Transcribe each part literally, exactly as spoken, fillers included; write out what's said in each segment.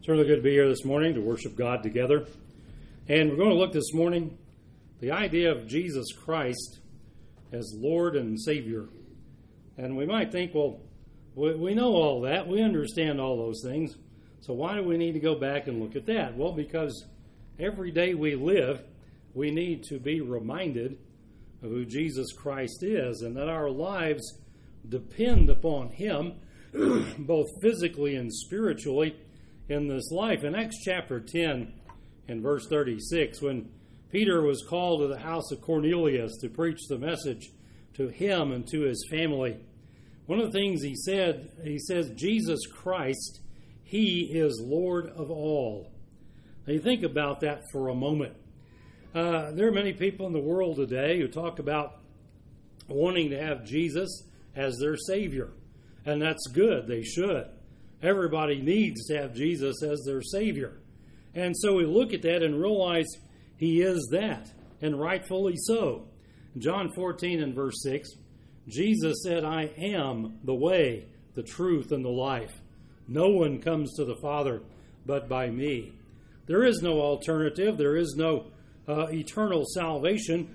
Certainly good to be here this morning to worship God together. And we're going to look this morning the idea of Jesus Christ as Lord and Savior. And we might think, well, we know all that. We understand all those things. So why do we need to go back and look at that? Well, because every day we live, we need to be reminded of who Jesus Christ is and that our lives depend upon Him, both physically and spiritually, in this life. In Acts chapter ten and verse thirty-six, when Peter was called to the house of Cornelius to preach the message to him and to his family, one of the things he said, he says, Jesus Christ, He is Lord of all. Now you think about that for a moment. Uh, there are many people in the world today who talk about wanting to have Jesus as their Savior. And that's good. They should. Everybody needs to have Jesus as their Savior. And so we look at that and realize He is that, and rightfully so. In John fourteen and verse six, Jesus said, I am the way, the truth, and the life. No one comes to the Father but by me. There is no alternative. There is no uh, eternal salvation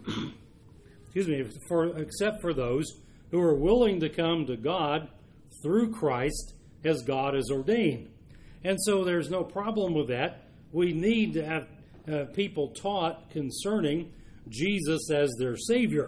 excuse me, for, except for those who are willing to come to God through Christ as God has ordained. And so there's no problem with that. We need to have uh, people taught concerning Jesus as their Savior.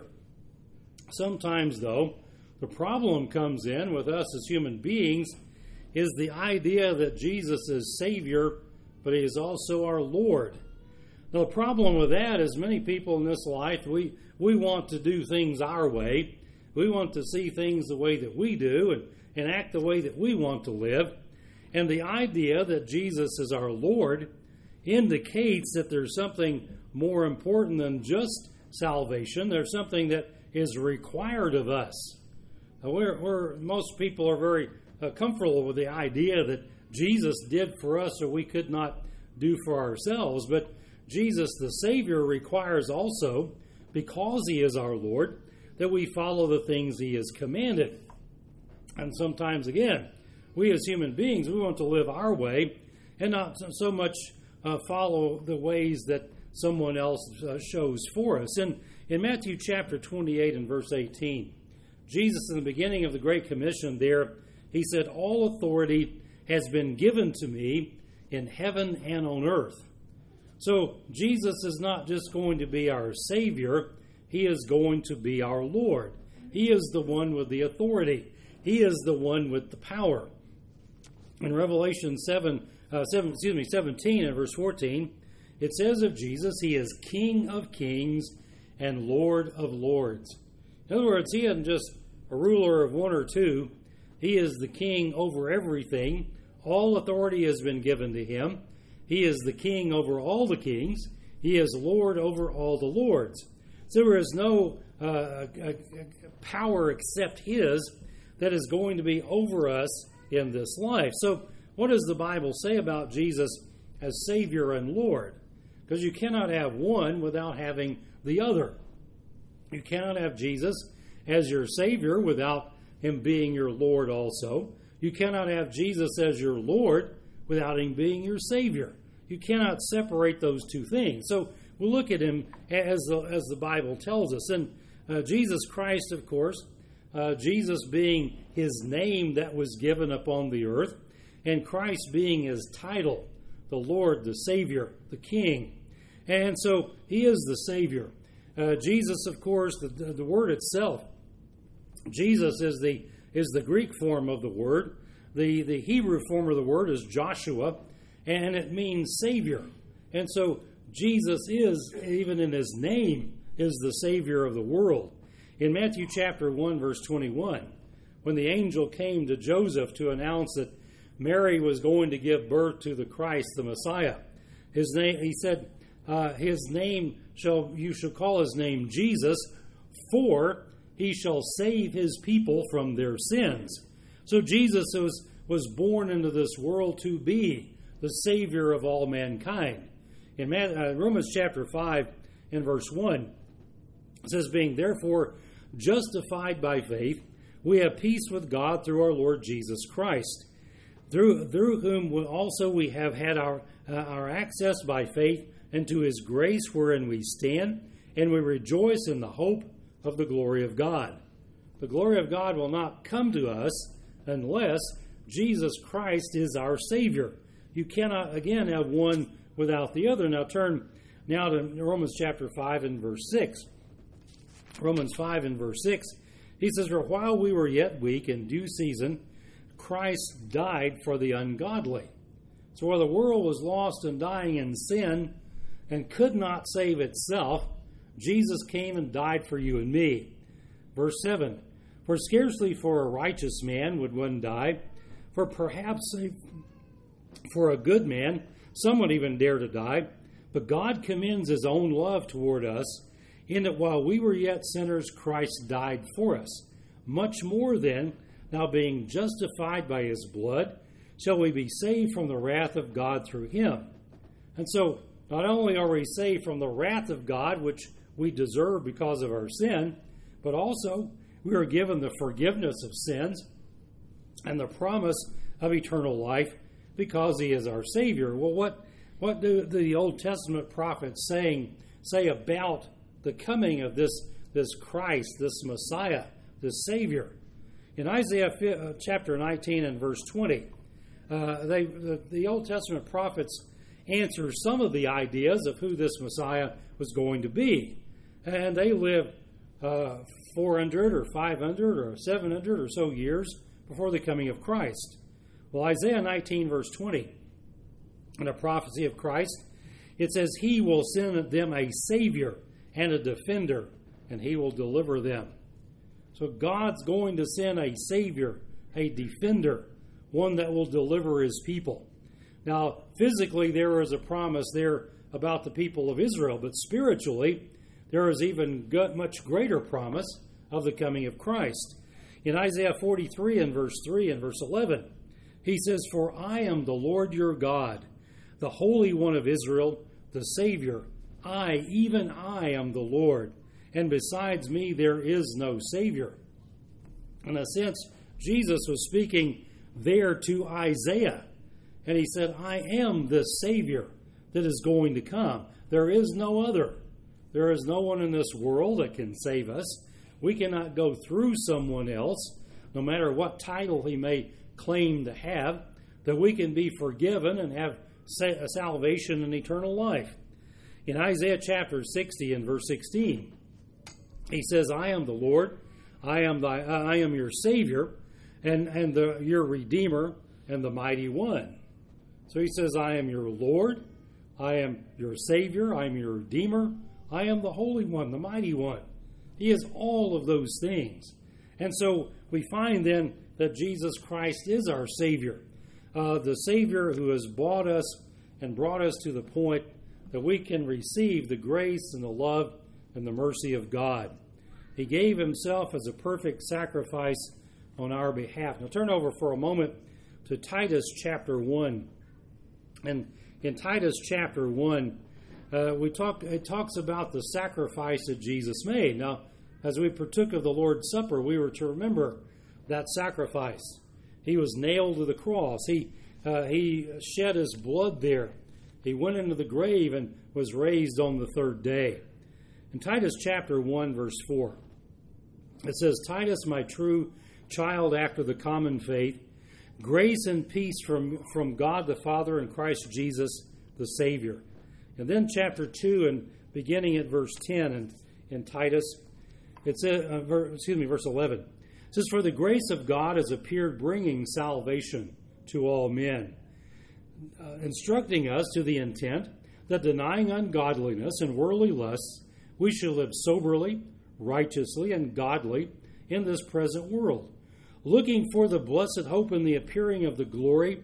Sometimes, though, the problem comes in with us as human beings is the idea that Jesus is Savior, but He is also our Lord. Now, the problem with that is many people in this life, we, we want to do things our way. We want to see things the way that we do and, and act the way that we want to live. And the idea that Jesus is our Lord indicates that there's something more important than just salvation. There's something that is required of us. Now, we're, we're, most people are very uh, comfortable with the idea that Jesus did for us what we could not do for ourselves. But Jesus, the Savior, requires also, because He is our Lord, that we follow the things He has commanded. And sometimes, again, we as human beings, we want to live our way and not so much uh, follow the ways that someone else uh, shows for us. And in Matthew chapter twenty-eight and verse eighteen, Jesus, in the beginning of the Great Commission there, He said, all authority has been given to me in heaven and on earth. So Jesus is not just going to be our Savior, He is going to be our Lord. He is the one with the authority. He is the one with the power. In Revelation seven, uh, seven, excuse me, seventeen and verse fourteen, it says of Jesus, He is King of kings and Lord of lords. In other words, He isn't just a ruler of one or two. He is the King over everything. All authority has been given to Him. He is the King over all the kings. He is Lord over all the lords. So there is no uh, power except His that is going to be over us in this life. So what does the Bible say about Jesus as Savior and Lord? Because you cannot have one without having the other. You cannot have Jesus as your Savior without Him being your Lord also. You cannot have Jesus as your Lord without Him being your Savior. You cannot separate those two things. So we'll look at Him as the, as the Bible tells us. And uh, Jesus Christ, of course, uh, Jesus being His name that was given upon the earth, and Christ being His title, the Lord, the Savior, the King. And so He is the Savior. Uh, Jesus, of course, the, the, the word itself, Jesus is the is the Greek form of the word. The, the Hebrew form of the word is Joshua, and it means Savior. And so Jesus is, even in His name, is the Savior of the world. In Matthew chapter one, verse twenty-one, when the angel came to Joseph to announce that Mary was going to give birth to the Christ, the Messiah, his name, he said, uh, his name shall, you shall call His name Jesus, for He shall save His people from their sins. So Jesus was, was born into this world to be the Savior of all mankind. In Romans chapter five and verse one, it says, being therefore justified by faith, we have peace with God through our Lord Jesus Christ, through through whom also we have had our uh, our access by faith into his grace wherein we stand, and we rejoice in the hope of the glory of God. The glory of God will not come to us unless Jesus Christ is our Savior. You cannot, again, have one without the other. Now turn now to Romans chapter five and verse six. Romans five and verse six. He says, "For while we were yet weak, in due season, Christ died for the ungodly." So while the world was lost and dying in sin and could not save itself, Jesus came and died for you and me. Verse seven, "For scarcely for a righteous man would one die, for perhaps a, for a good man some would even dare to die. But God commends his own love toward us, in that while we were yet sinners, Christ died for us. Much more then, now being justified by his blood, shall we be saved from the wrath of God through him." And so, not only are we saved from the wrath of God, which we deserve because of our sin, but also we are given the forgiveness of sins and the promise of eternal life because he is our Savior. Well, what, what do the Old Testament prophets saying say about the coming of this, this Christ, this Messiah, this Savior? In Isaiah chapter nineteen and verse twenty, uh, they, the, the Old Testament prophets answer some of the ideas of who this Messiah was going to be. And they lived uh, four hundred or five hundred or seven hundred or so years before the coming of Christ. Well, Isaiah nineteen, verse twenty, in a prophecy of Christ, it says, "He will send them a Savior and a defender, and he will deliver them." So God's going to send a Savior, a defender, one that will deliver his people. Now, physically, there is a promise there about the people of Israel, but spiritually, there is even much greater promise of the coming of Christ. In Isaiah forty-three and verse three and verse eleven, he says, "For I am the Lord your God, the Holy One of Israel, the Savior. I, even I, am the Lord, and besides me there is no Savior." In a sense, Jesus was speaking there to Isaiah, and he said, "I am this Savior that is going to come. There is no other. There is no one in this world that can save us. We cannot go through someone else, no matter what title he may claim to have, that we can be forgiven and have salvation and eternal life." In Isaiah chapter sixty and verse sixteen, he says, "I am the Lord, I am thy, I am your Savior, and, and the, your Redeemer, and the Mighty One." So he says, "I am your Lord, I am your Savior, I am your Redeemer, I am the Holy One, the Mighty One." He is all of those things. And so we find then that Jesus Christ is our Savior, uh, the Savior who has bought us and brought us to the point that we can receive the grace and the love and the mercy of God. He gave himself as a perfect sacrifice on our behalf. Now turn over for a moment to Titus chapter one. And in Titus chapter one, uh, we talk, it talks about the sacrifice that Jesus made. Now, as we partook of the Lord's Supper, we were to remember that sacrifice. He was nailed to the cross. He, uh, he shed his blood there. He went into the grave and was raised on the third day. In Titus chapter one, verse four, it says, "Titus, my true child after the common faith, grace and peace from, from God the Father and Christ Jesus the Savior." And then chapter two, and beginning at verse ten in, in Titus, it says, uh, ver, excuse me, verse eleven, it says, "For the grace of God has appeared, bringing salvation to all men, uh, instructing us to the intent that denying ungodliness and worldly lusts, we should live soberly, righteously, and godly in this present world, looking for the blessed hope and the appearing of the glory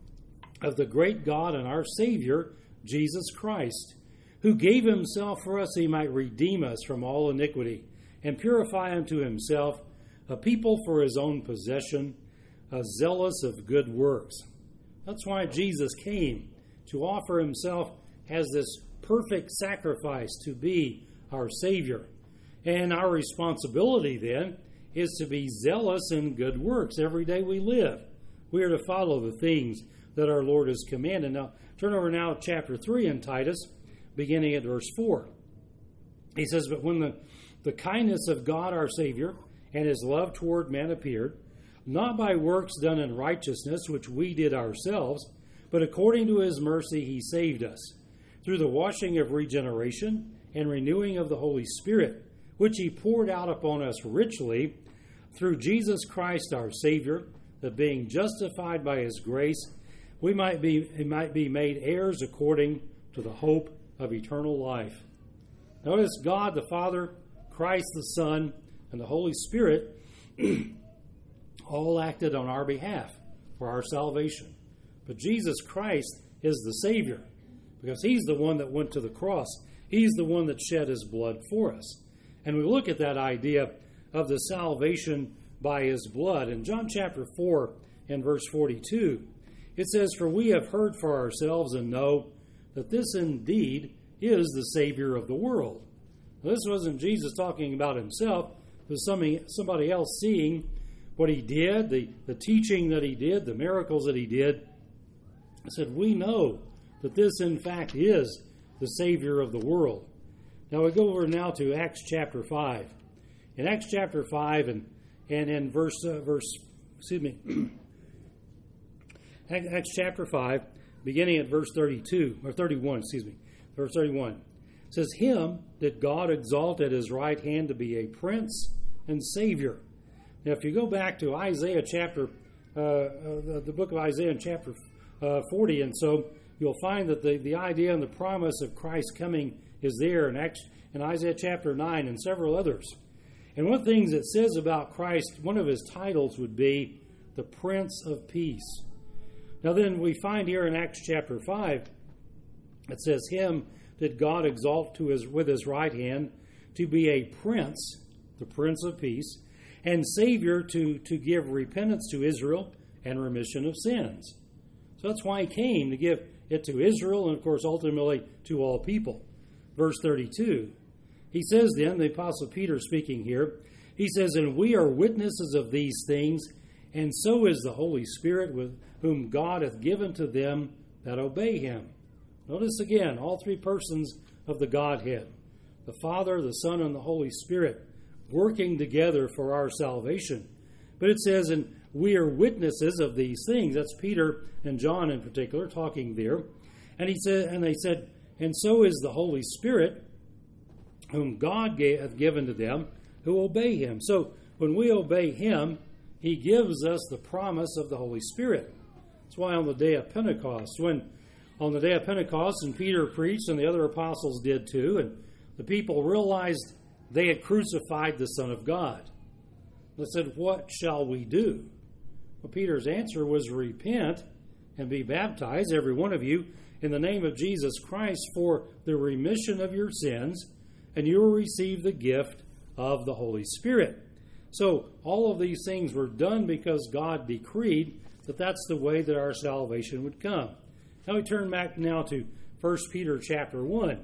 of the great God and our Savior, Jesus Christ, who gave himself for us, he might redeem us from all iniquity and purify unto himself a people for his own possession, uh, zealous of good works." That's why Jesus came, to offer himself as this perfect sacrifice to be our Savior. And our responsibility then is to be zealous in good works every day we live, We are to follow the things that our Lord has commanded. Now, turn over now to chapter three in Titus, beginning at verse four. He says, "But when the, the kindness of God our Savior and his love toward men appeared, not by works done in righteousness, which we did ourselves, but according to his mercy he saved us, through the washing of regeneration and renewing of the Holy Spirit, which he poured out upon us richly, through Jesus Christ our Savior, that being justified by his grace, we might be, might be made heirs according to the hope of eternal life." Notice God the Father, Christ the Son, and the Holy Spirit all acted on our behalf for our salvation. But Jesus Christ is the Savior, because he's the one that went to the cross. He's the one that shed his blood for us. And we look at that idea of the salvation by his blood. In John chapter four and verse forty-two, it says, "For we have heard for ourselves and know that this indeed is the Savior of the world." Now, this wasn't Jesus talking about himself. It was somebody, somebody else seeing what he did, the, the teaching that he did, the miracles that he did. He said, we know that this in fact is the Savior of the world. Now we go over now to Acts chapter five. In Acts chapter five and, and in verse, uh, verse, excuse me, Acts chapter five, beginning at verse thirty-two, or thirty-one, excuse me, verse thirty-one, it says, "Him did God exalt at his right hand to be a prince and Savior." Now, if you go back to Isaiah chapter, uh, uh, the book of Isaiah in chapter uh, forty, and so you'll find that the, the idea and the promise of Christ coming is there in, Acts, in Isaiah chapter nine and several others. And one of the things it says about Christ, one of his titles would be the Prince of Peace. Now then we find here in Acts chapter five, it says, "Him did God exalt to his with his right hand to be a prince," the Prince of Peace, "and Savior to, to give repentance to Israel and remission of sins." So that's why he came, to give it to Israel and, of course, ultimately to all people. Verse thirty-two, he says then, the Apostle Peter speaking here, he says, "And we are witnesses of these things, and so is the Holy Spirit, with whom God hath given to them that obey him." Notice again, all three persons of the Godhead, the Father, the Son, and the Holy Spirit, working together for our salvation. But it says, and we are witnesses of these things. That's Peter and John in particular talking there. And he said, and they said, "And so is the Holy Spirit, whom God gave, hath given to them who obey him." So when we obey him, he gives us the promise of the Holy Spirit. That's why on the day of Pentecost, when on the day of Pentecost, and Peter preached, and the other apostles did too, and the people realized they had crucified the Son of God. They said, "What shall we do?" Well, Peter's answer was, "Repent and be baptized, every one of you, in the name of Jesus Christ for the remission of your sins, and you will receive the gift of the Holy Spirit." So all of these things were done because God decreed that that's the way that our salvation would come. Now we turn back now to First Peter chapter one.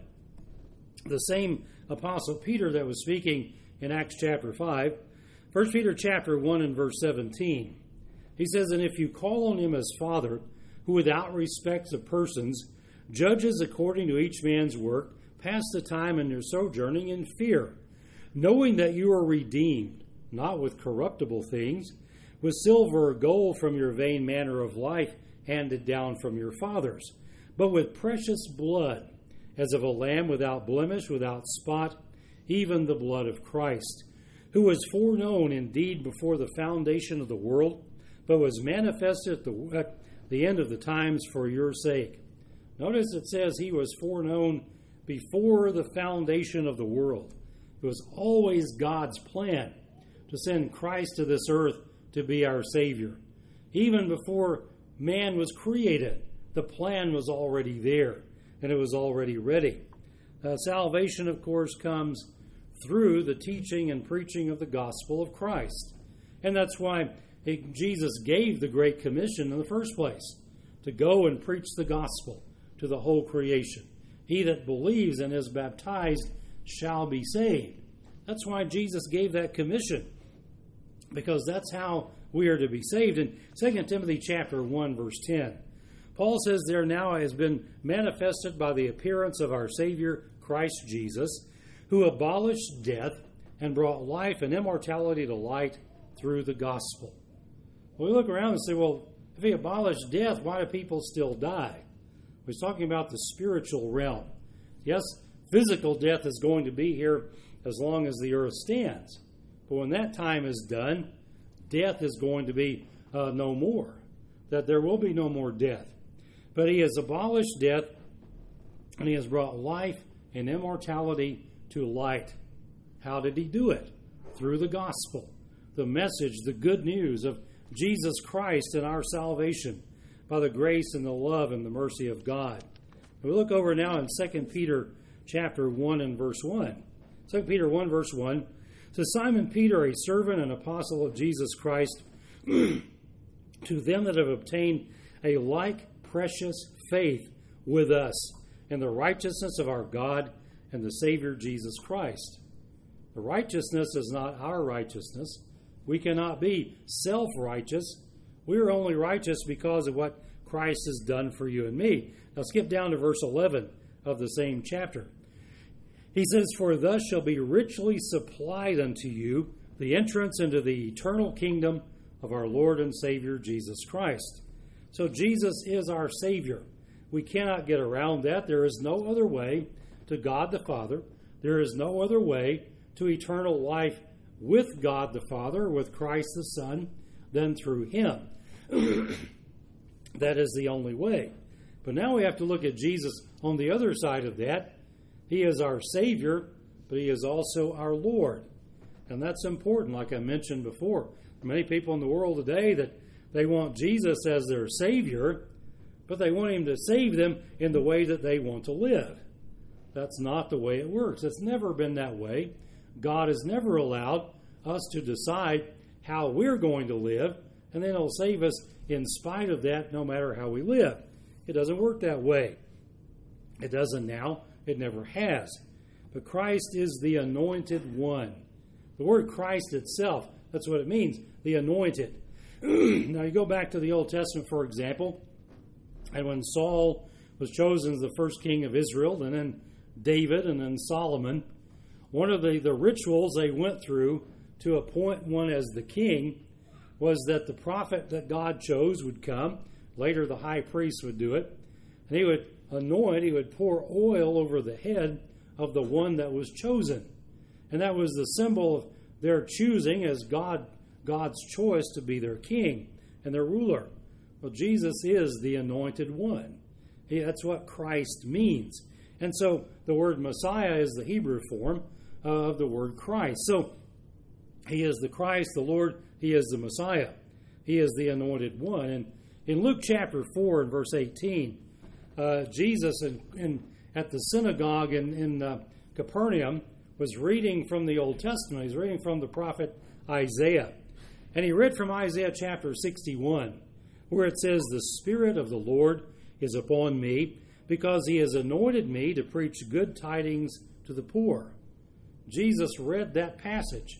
The same Apostle Peter that was speaking in Acts chapter five. First Peter chapter one and verse seventeen. He says, "And if you call on him as Father, who without respect of persons judges according to each man's work, pass the time in your sojourning in fear, knowing that you are redeemed, not with corruptible things, with silver or gold from your vain manner of life handed down from your fathers, but with precious blood, as of a lamb without blemish, without spot, even the blood of Christ, who was foreknown indeed before the foundation of the world, but was manifested at the, at the end of the times for your sake." Notice it says he was foreknown before the foundation of the world. It was always God's plan to send Christ to this earth to be our Savior. Even before man was created, the plan was already there, and it was already ready. Uh, salvation, of course, comes through the teaching and preaching of the gospel of Christ. And that's why it, Jesus gave the Great Commission in the first place, to go and preach the gospel to the whole creation. He that believes and is baptized shall be saved. That's why Jesus gave that commission, because that's how we are to be saved. In Second Timothy chapter one, verse ten, Paul says, there now has been manifested by the appearance of our Savior Christ Jesus, who abolished death and brought life and immortality to light through the gospel. Well, we look around and say, well, if he abolished death, why do people still die? He's talking about the spiritual realm. Yes, physical death is going to be here as long as the earth stands. But when that time is done, death is going to be uh, no more. That there will be no more death. But he has abolished death, and he has brought life and immortality to light. How did he do it? Through the gospel, the message, the good news of Jesus Christ and our salvation by the grace and the love and the mercy of God. We look over now in Second Peter chapter one and verse one. Second Peter one, verse one. To Simon Peter, a servant and apostle of Jesus Christ, to them that have obtained a like precious faith with us in the righteousness of our God and the Savior Jesus Christ. The righteousness is not our righteousness. We cannot be self-righteous. We are only righteous because of what Christ has done for you and me. Now skip down to verse eleven of the same chapter. He says, for thus shall be richly supplied unto you the entrance into the eternal kingdom of our Lord and Savior Jesus Christ. So Jesus is our Savior. We cannot get around that. There is no other way to God the Father. There is no other way to eternal life with God the Father, with Christ the Son, than through Him. That is the only way. But now we have to look at Jesus on the other side of that. He is our Savior, but He is also our Lord. And that's important, like I mentioned before. Many people in the world today that they want Jesus as their Savior, but they want Him to save them in the way that they want to live. That's not the way it works. It's never been that way. God has never allowed us to decide how we're going to live, and then He'll save us in spite of that, no matter how we live. It doesn't work that way. It doesn't now. It never has. But Christ is the anointed one. The word Christ itself, that's what it means, the anointed. Now you go back to the Old Testament, for example, and when Saul was chosen as the first king of Israel, and then David, and then Solomon, one of the, the rituals they went through to appoint one as the king was that the prophet that God chose would come. Later the high priest would do it. And he would anoint, he would pour oil over the head of the one that was chosen. And that was the symbol of their choosing as God, God's choice to be their king and their ruler. Well, Jesus is the anointed one. He, that's what Christ means. And so the word Messiah is the Hebrew form of the word Christ. So He is the Christ, the Lord. He is the Messiah. He is the anointed one. And in Luke chapter four and verse eighteen, uh, Jesus in, in, at the synagogue in, in uh, Capernaum was reading from the Old Testament. He's reading from the prophet Isaiah. And he read from Isaiah chapter sixty-one, where it says, the Spirit of the Lord is upon me, because He has anointed me to preach good tidings to the poor. Jesus read that passage.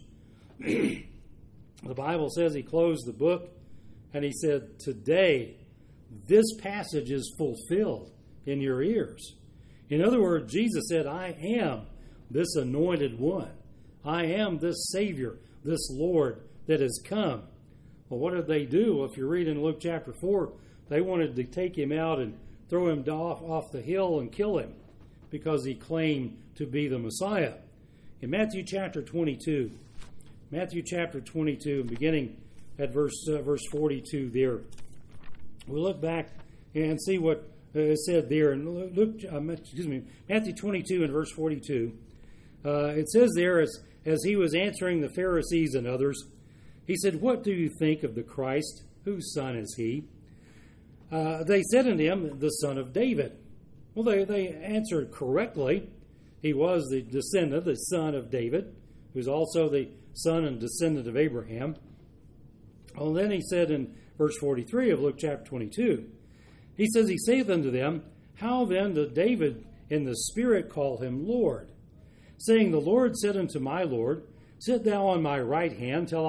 The Bible says He closed the book and He said, today this passage is fulfilled in your ears. In other words, Jesus said, I am this anointed one. I am this Savior, this Lord that has come. Well, what did they do? Well, if you read in Luke chapter four, they wanted to take Him out and throw Him off, off the hill and kill Him because He claimed to be the Messiah. In Matthew chapter twenty-two, Matthew chapter twenty-two, beginning at verse uh, verse forty-two there, we look back and see what uh, is said there. And Luke, uh, excuse me, Matthew twenty-two and verse forty-two. Uh, it says there, as as He was answering the Pharisees and others, He said, "What do you think of the Christ? Whose son is He?" Uh, they said unto Him, "The son of David." Well, they they answered correctly. He was the descendant, the son of David, who's also the son and descendant of Abraham. Well, then He said in verse forty-three of Luke chapter twenty-two, He says, He saith unto them, "How then did David in the Spirit call Him Lord? Saying, The Lord said unto my Lord, Sit thou on my right hand till I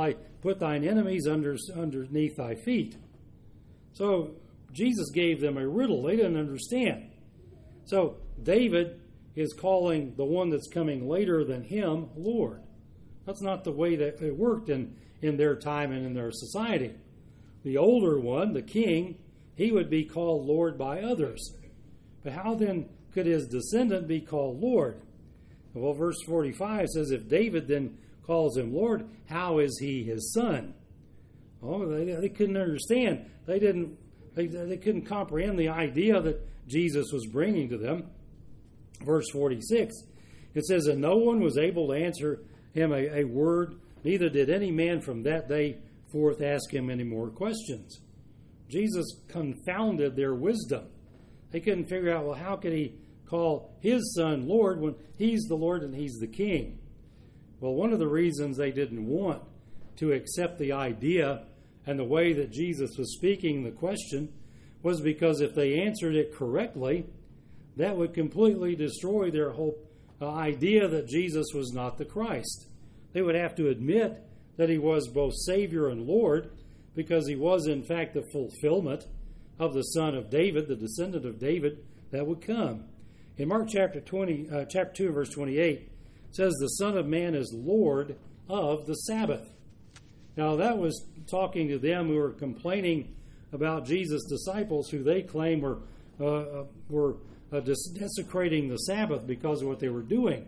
put thine enemies under, underneath thy feet. So Jesus gave them a riddle they didn't understand. So David is calling the one that's coming later than him Lord. That's not the way that it worked in, in their time and in their society. The older one, the king, he would be called Lord by others. But how then could his descendant be called Lord? Well, verse forty-five says, if David then calls him Lord, how is he his son? Oh, they, they couldn't understand. They didn't. They, they couldn't comprehend the idea that Jesus was bringing to them. Verse forty-six, it says, and no one was able to answer him a, a word, neither did any man from that day forth ask him any more questions. Jesus confounded their wisdom. They couldn't figure out, well, how could he call his son Lord when he's the Lord and he's the king? Well, one of the reasons they didn't want to accept the idea and the way that Jesus was speaking the question was because if they answered it correctly, that would completely destroy their whole uh, idea that Jesus was not the Christ. They would have to admit that he was both Savior and Lord, because he was in fact the fulfillment of the son of David, the descendant of David that would come. In Mark chapter twenty, uh, chapter two, verse twenty-eight, it says, the Son of Man is Lord of the Sabbath. Now that was talking to them who were complaining about Jesus' disciples, who they claim were uh, were uh, desecrating the Sabbath because of what they were doing.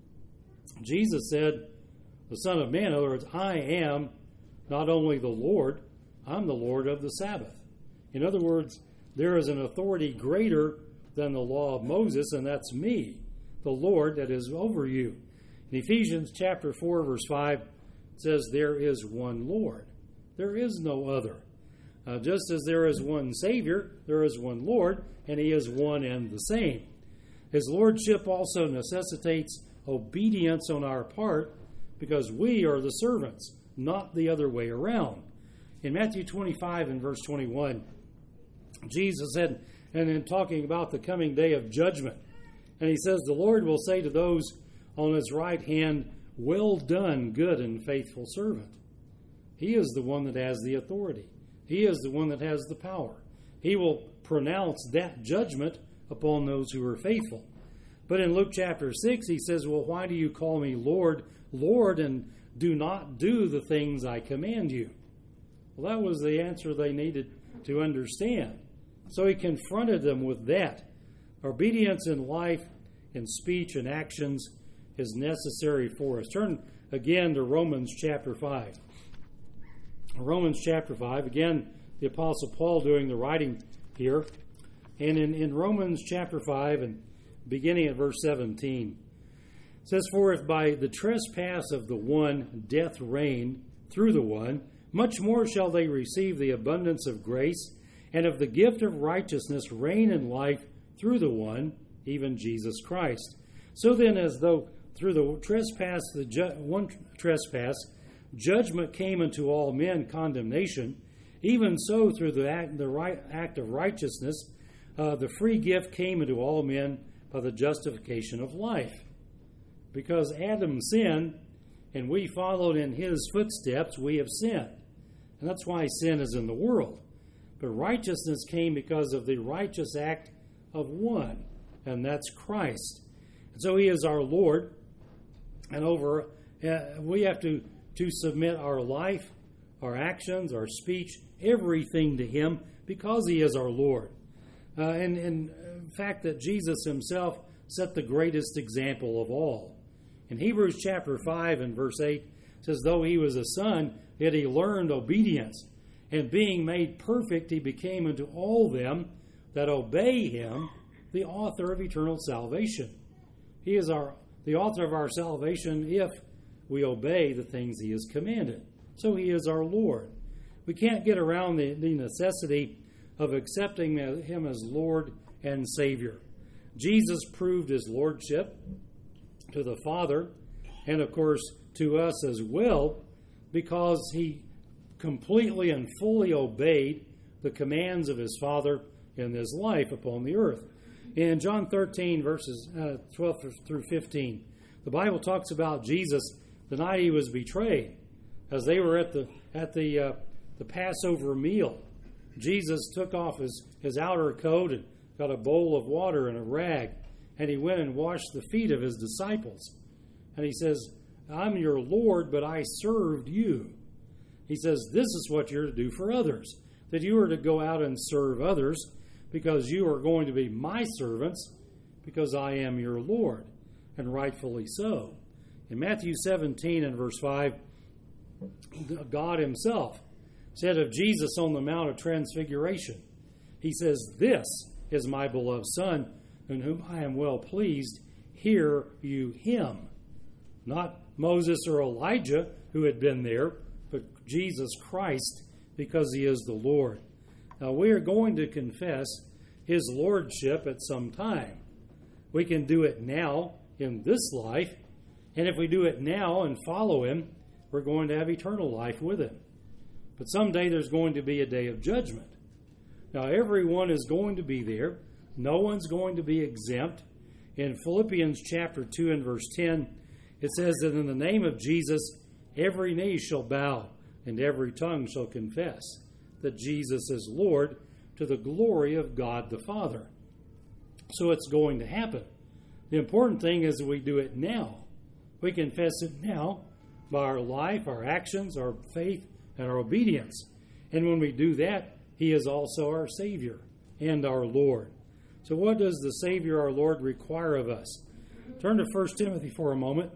Jesus said, the Son of Man, in other words, I am not only the Lord, I'm the Lord of the Sabbath. In other words, there is an authority greater than the law of Moses, and that's me, the Lord that is over you. In Ephesians chapter four, verse five, it says, there is one Lord. There is no other. Uh, just as there is one Savior, there is one Lord, and he is one and the same. His lordship also necessitates obedience on our part, because we are the servants, not the other way around. In Matthew twenty-five and verse twenty-one, Jesus said, and in talking about the coming day of judgment, and he says, the Lord will say to those on his right hand, well done, good and faithful servant. He is the one that has the authority. He is the one that has the power. He will pronounce that judgment upon those who are faithful. But in Luke chapter six, he says, well, why do you call me Lord, Lord, and do not do the things I command you? Well, that was the answer they needed to understand. So he confronted them with that. Obedience in life, in speech and actions is necessary for us. Turn again to Romans chapter five. Romans chapter five, again, the Apostle Paul doing the writing here. And in, in Romans chapter five, and beginning at verse seventeen, it says, for if by the trespass of the one death reigned through the one, much more shall they receive the abundance of grace, and of the gift of righteousness reign in life through the one, even Jesus Christ. So then, as though through the trespass, the ju- one trespass, judgment came unto all men, condemnation, even so through the act, the right act of righteousness, uh, the free gift came into all men by the justification of life. Because Adam sinned, and we followed in his footsteps, we have sinned. And that's why sin is in the world. But righteousness came because of the righteous act of one, and that's Christ. And so he is our Lord, and over uh, we have to, to submit our life, our actions, our speech, everything to him, because he is our Lord. Uh, and, and the fact that Jesus himself set the greatest example of all. In Hebrews chapter five and verse eight, it says, though he was a son, yet he learned obedience. And being made perfect, he became unto all them that obey him the author of eternal salvation. He is our the author of our salvation if we obey the things he has commanded. So he is our Lord. We can't get around the, the necessity of accepting him as Lord and Savior. Jesus proved his lordship to the Father, and of course to us as well, because he completely and fully obeyed the commands of his Father in his life upon the earth. In John thirteen, verses uh, twelve through fifteen, the Bible talks about Jesus the night he was betrayed. As they were at the at the uh, the Passover meal, Jesus took off his, his outer coat and got a bowl of water and a rag, and he went and washed the feet of his disciples. And he says, I'm your Lord, but I served you. He says, this is what you're to do for others, that you are to go out and serve others because you are going to be my servants because I am your Lord, and rightfully so. In Matthew seventeen and verse five, God himself said of Jesus on the Mount of Transfiguration, he says, this is my beloved Son, in whom I am well pleased. Hear you him. Not Moses or Elijah who had been there, but Jesus Christ, because he is the Lord. Now, we are going to confess his lordship at some time. We can do it now in this life, and if we do it now and follow him, we're going to have eternal life with him. But someday there's going to be a day of judgment. Now, everyone is going to be there. No one's going to be exempt. In Philippians chapter two and verse ten, it says that in the name of Jesus, every knee shall bow and every tongue shall confess that Jesus is Lord, to the glory of God the Father. So it's going to happen. The important thing is that we do it now. We confess it now by our life, our actions, our faith, and our obedience. And when we do that, he is also our Savior and our Lord. So what does the Savior, our Lord, require of us? Turn to First Timothy for a moment.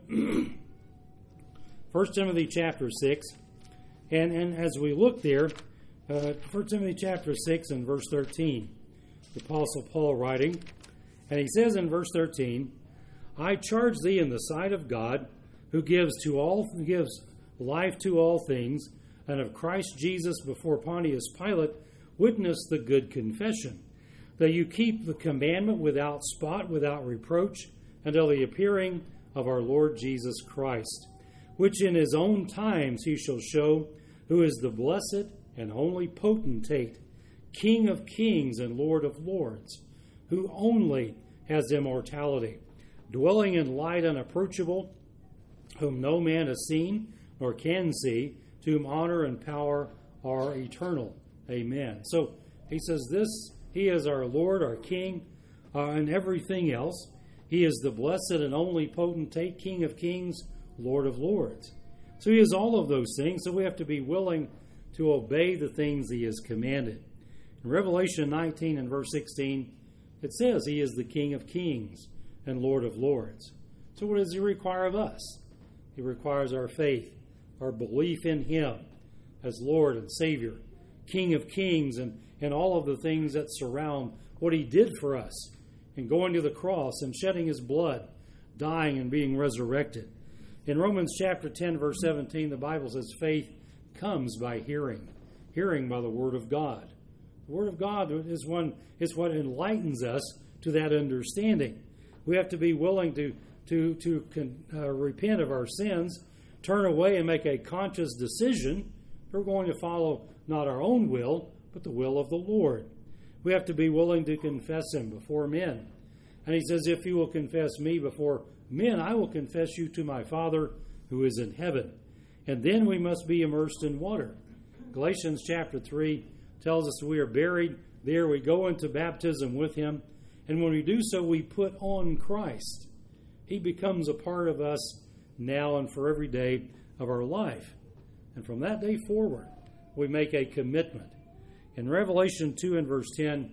First Timothy chapter six. And, and as we look there, uh, First Timothy chapter six and verse thirteen, the Apostle Paul writing, and he says in verse thirteen, I charge thee in the sight of God, who gives to all who gives life to all things, and of Christ Jesus before Pontius Pilate, witness the good confession, that you keep the commandment without spot, without reproach, until the appearing of our Lord Jesus Christ, which in his own times he shall show, who is the blessed and only potentate, King of kings and Lord of lords, who only has immortality, dwelling in light unapproachable, whom no man has seen nor can see, to whom honor and power are eternal. Amen. So he says this, he is our Lord, our King, uh, and everything else. He is the blessed and only potentate, King of kings, Lord of lords. So he is all of those things, so we have to be willing to obey the things he has commanded. In Revelation nineteen and verse sixteen, it says he is the King of kings and Lord of lords. So what does he require of us? He requires our faith, our belief in him as Lord and Savior, King of kings, and, and all of the things that surround what he did for us in going to the cross and shedding his blood, dying and being resurrected. In Romans chapter ten, verse seventeen, the Bible says faith comes by hearing, hearing by the Word of God. The Word of God is one is what enlightens us to that understanding. We have to be willing to to to uh, repent of our sins, turn away and make a conscious decision. We're going to follow not our own will, but the will of the Lord. We have to be willing to confess him before men. And he says, if you will confess me before men, I will confess you to my Father who is in heaven. And then we must be immersed in water. Galatians chapter three tells us we are buried. There we go into baptism with him. And when we do so, we put on Christ. He becomes a part of us now and for every day of our life. And from that day forward, we make a commitment. In Revelation two and verse ten,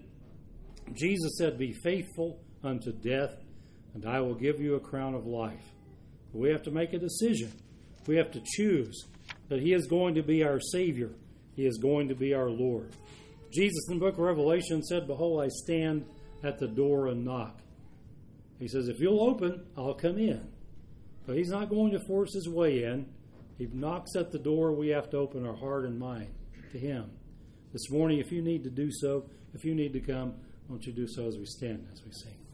Jesus said, be faithful unto death, and I will give you a crown of life. We have to make a decision. We have to choose that he is going to be our Savior. He is going to be our Lord. Jesus in the book of Revelation said, behold, I stand at the door and knock. He says, if you'll open, I'll come in. But he's not going to force his way in. He knocks at the door. We have to open our heart and mind to him. This morning, if you need to do so, if you need to come, won't you do so as we stand, as we sing.